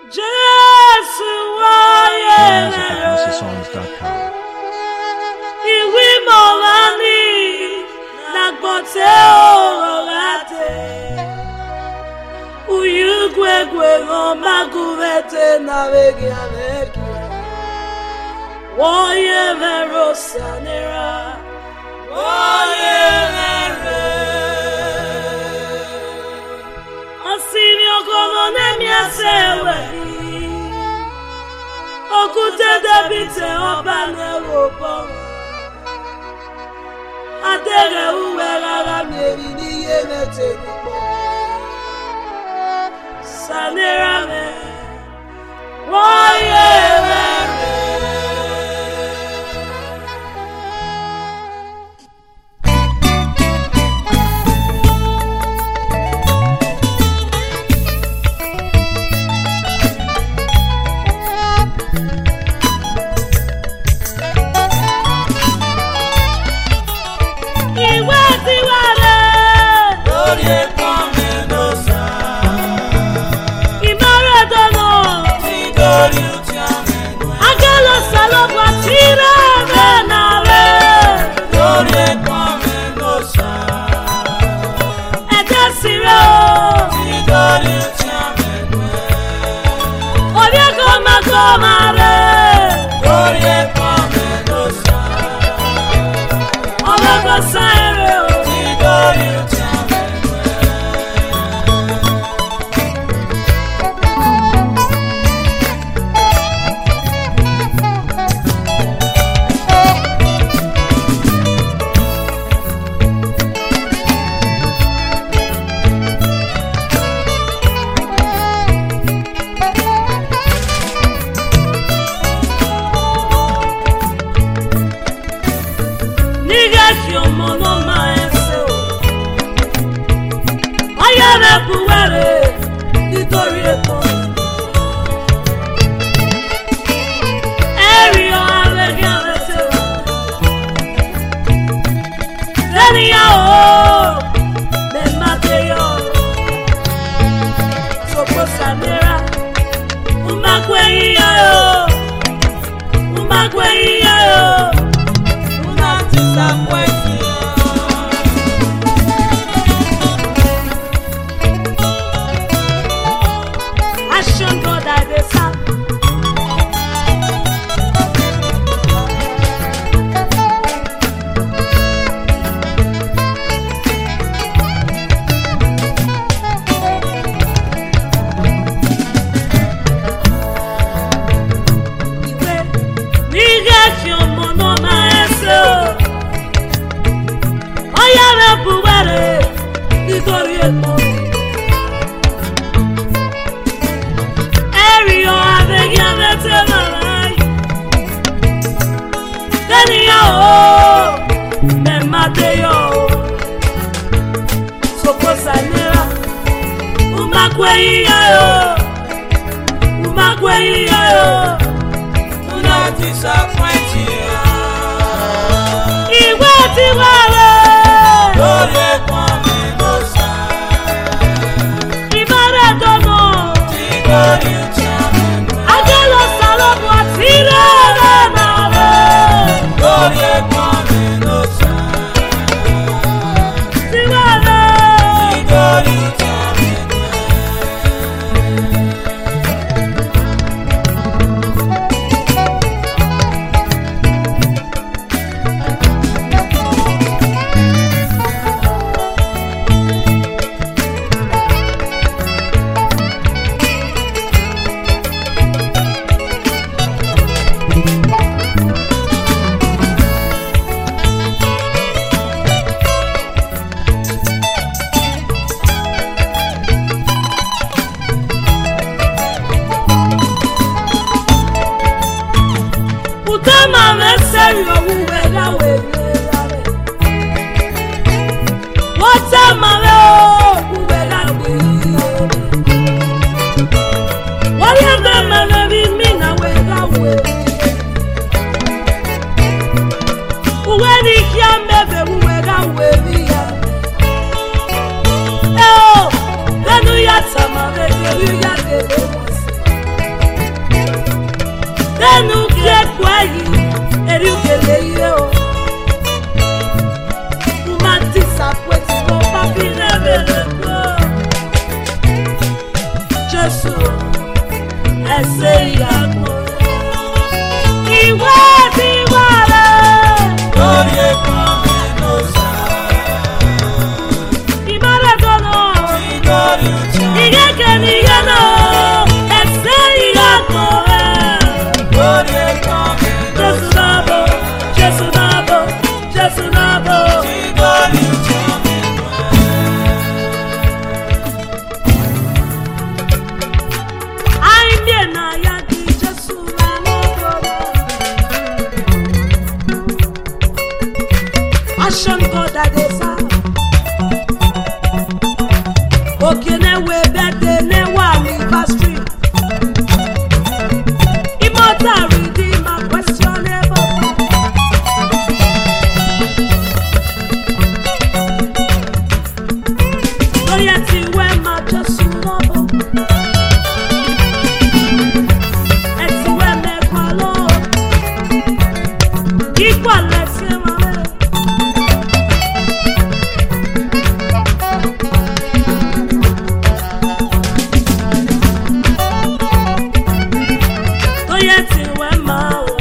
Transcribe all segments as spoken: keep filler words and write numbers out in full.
Jesus, why? Music at house of songs dot com. Iwi Molani, Nagbote Orate. Uyugwe gwe ngoma guvete na vegi aveki. Woye verosanera, woye vere. Osimio kono nemia sewe. Okute debite oba neropo. Adere uwe rara meri niye mete nipo. Sanera me, woye vere. Oh, Abuayi, Eriukele ire o. Uma disappoint mo papi revele ko. Jesu, ese ìyàgbọ́. Ìwé ti wà rẹ̀. Lórí ẹ̀kan mẹ́nu sá. Ìmọ̀lẹ̀ tó lọ. Ìdórí ìjà. Ìyẹ́kẹ̀ ni ìyẹn náà. Ẹsẹ̀ ìyàgbọ́ rẹ̀. Lórí ẹ̀kan mẹ́nu sá. Jésù náà bọ̀, Jésù náà bọ̀, Jésù náà bọ̀. Ìdórí ìjà mẹ́nu ẹ̀. Àìní ẹ̀nà ya di Jésù rẹ̀ lọ́dọ̀ rẹ̀. Action God I dey serve. Okene we birthday ne wa anniversary. Immortal redeemer questionable. Lóyè tí wẹ́ máa Jésù lọ́bọ̀. Ẹ ti wẹ́ mẹ́gbàá lọ́wọ́. Ìgbà lẹ́sìn máa rẹ̀. Lóyè tí wẹ́ máa wọ̀.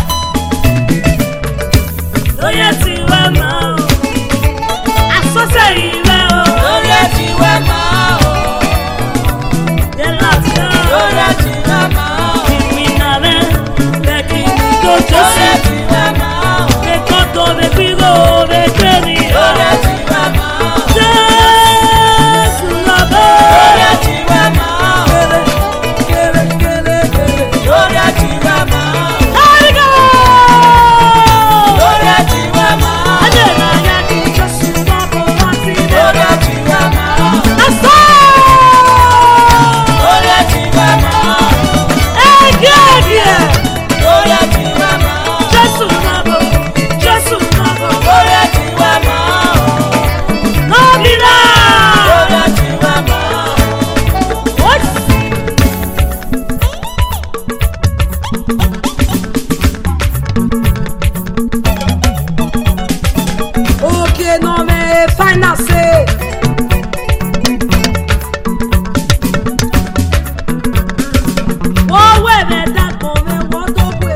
Lóyè tí wẹ́ máa wọ̀. Àsọ́sẹ̀ ìrẹ́ o. Lóyè tí wẹ́ máa wọ̀. Yẹ́lá tí ó. Lóyè tí wẹ́ máa wọ̀. Ìpínlẹ̀ rẹ̀ lẹ́kì ní tó Jésù. Lóyè tí wẹ́ máa wọ̀. Ẹ̀kọ́ tó lè fi rò lè gbé ní. Lóyè tí wẹ́ máa wọ̀. Jésù lọ́bọ̀. Lóyè tí wẹ́ máa wọ̀. Kéré kéré kéré. Lóyè tí wẹ́ máa wọ̀. Lórí go. Lóyè tí wẹ́ máa wọ̀. Adé náà yá kí Jésù lọ́bọ̀ wá sí ilé. Lóyè tí wẹ́ máa wọ̀. Àṣọ. Lóyè tí wẹ́ máa wọ̀. Ẹ̀gẹ́ ẹ̀gẹ́. Lóyè tí wẹ́ máa wọ̀. Jésù lọ́bọ̀. Jésù lọ́bọ̀. Lóyè tí wẹ́ máa wọ̀. Lọ́bí náà. Lóyè tí wẹ́ máa wọ̀. What? Okay, no me finance. Wọ́n wẹ̀ mẹ́ta kan mẹ́ wọ́n tó pé.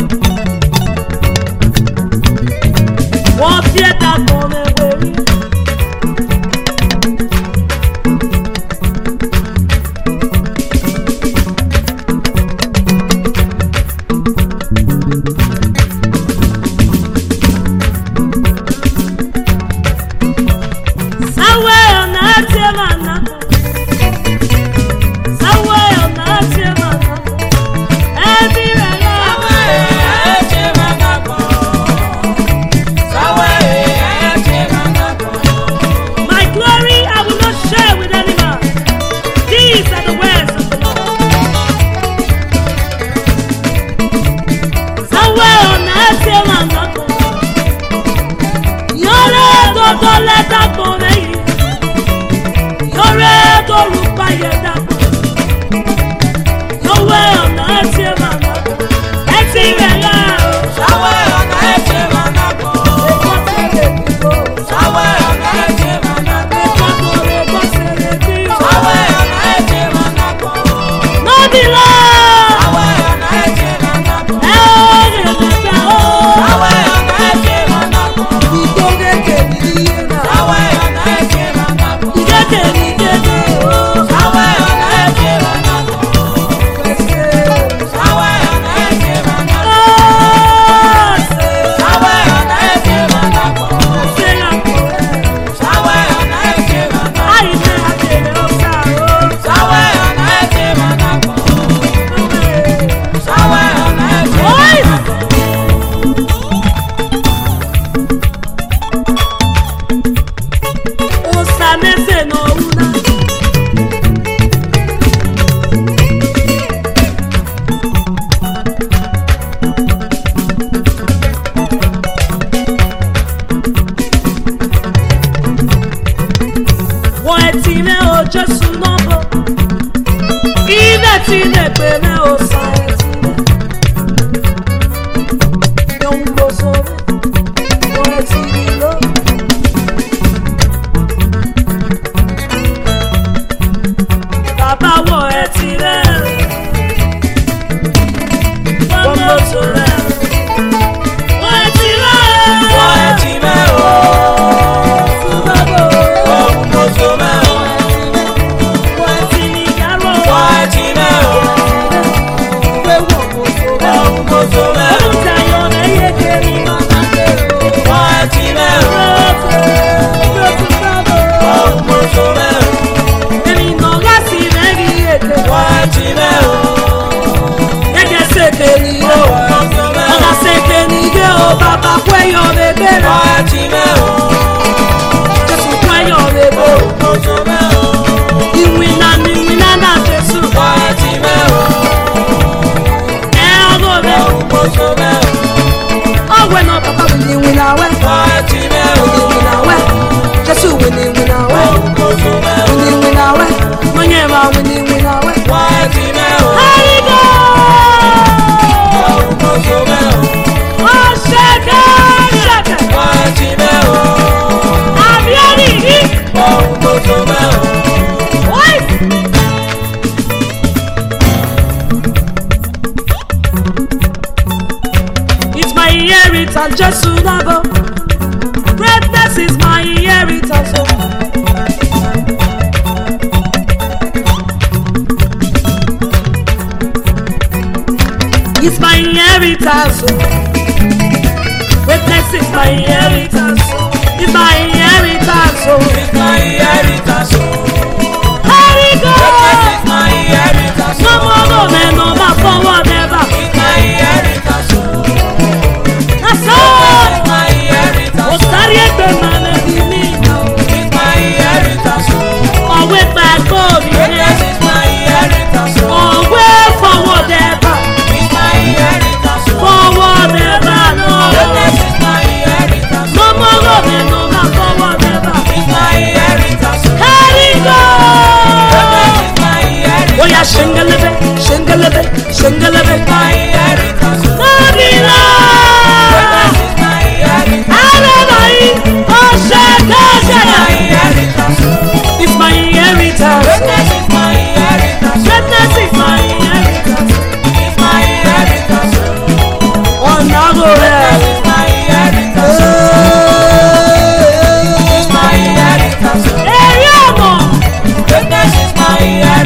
Wọ́n fi ẹ̀ta kan mẹ́ wẹ̀rí. Sáwẹ́ ọ̀nà àti ẹ̀mà nàkọ̀. Sáwẹ́ ọ̀nà àti ẹ̀mà nàkọ̀. Ẹbí rẹ̀ lọ. Sáwẹ́ àti ẹ̀mà nàkọ̀. Sáwẹ́ àti ẹ̀mà nàkọ̀. My glory I will not share with any man. These are the words of the Lord. Sáwẹ́ ọ̀nà àti ẹ̀mà nàkọ̀. Yọ̀rẹ́ dọ́dọ́ lẹ́tà kan lẹ́yìn. Yọ̀rẹ́ tó rúpa yẹ dàpọ̀. Yọ̀wẹ́ ọ̀nà àti ẹ̀mà nàkọ̀. Ẹ ti rẹ̀ yá o. Sáwẹ́ ọ̀nà àti ẹ̀mà nàkọ̀. Èkó tẹ̀lé bí o. Sáwẹ́ ọ̀nà àti ẹ̀mà nàkọ̀. Èkó tó lè bọ́ sẹ̀lẹ̀ bí o. Sáwẹ́ ọ̀nà àti ẹ̀mà nàkọ̀. Nọ́bì lọ. Sáwẹ́ ọ̀nà àti ẹ̀mà nàkọ̀. Ẹ ó lè mẹ́ta o. Sáwẹ́ ọ̀nà àti ẹ̀mà nàkọ̀. Ìgbógége ní iye náà. Sáwẹ́ ọ̀nà àti ẹ̀mà nàkọ̀. Ìgége ní ìgége o. Sáwẹ́ ọ̀nà àti ẹ̀mà nàkọ̀. Pèsè. Sáwẹ́ ọ̀nà àti ẹ̀mà nàkọ̀. Ọ̀sẹ̀. Sáwẹ́ ọ̀nà àti ẹ̀mà nàkọ̀. Pèsè yàgò rẹ̀. Sáwẹ́ ọ̀nà àti ẹ̀mà nàkọ̀. Àìsè àjèrè ọ̀sà o. Sáwẹ́ ọ̀nà àti ẹ̀mà nàkọ̀. Sáwẹ́ ọ̀nà àti ẹ̀mà nàkọ̀. Osamese no una. Jésù kwẹ́yọ̀ rebo. Ìwìnà ni ìwìnà náà Jésù. Ẹ ọgọ́ rẹ̀. Ọ̀wẹ́ náà bàbá wì ní ìwìnà wẹ́. Wì ní ìwìnà wẹ́. Jésù wì ní ìwìnà wẹ́. Wì ní ìwìnà wẹ́. Mọ̀nyẹ́ ma wì ní ìwìnà wẹ́. Àrídọ́. Ọ̀ṣẹ̀kẹ̀ ṣẹ̀kẹ̀. Àbíọ́nì yìí. Wáyé. It's my inheritance, Jésù lábọ̀. Greatness is my inheritance. Oh. It's my inheritance. Oh. Greatness is my inheritance. Oh. It's my inheritance. Oh. Harry go. No more no man, no more forward ever. That's all. Oh, sorry, I don't know if you need no. Oh, with my God, oh, way forward ever. Forward ever, no. No more no man, no more forward ever. Harry go. Oh yeah, shingalebe, shingalebe, shingalebe. Nabila, Alamai, oh shaka shaka. It's my inheritance. Greatness is my inheritance. Oh nago eh. Hey, yeah, mo. Greatness is my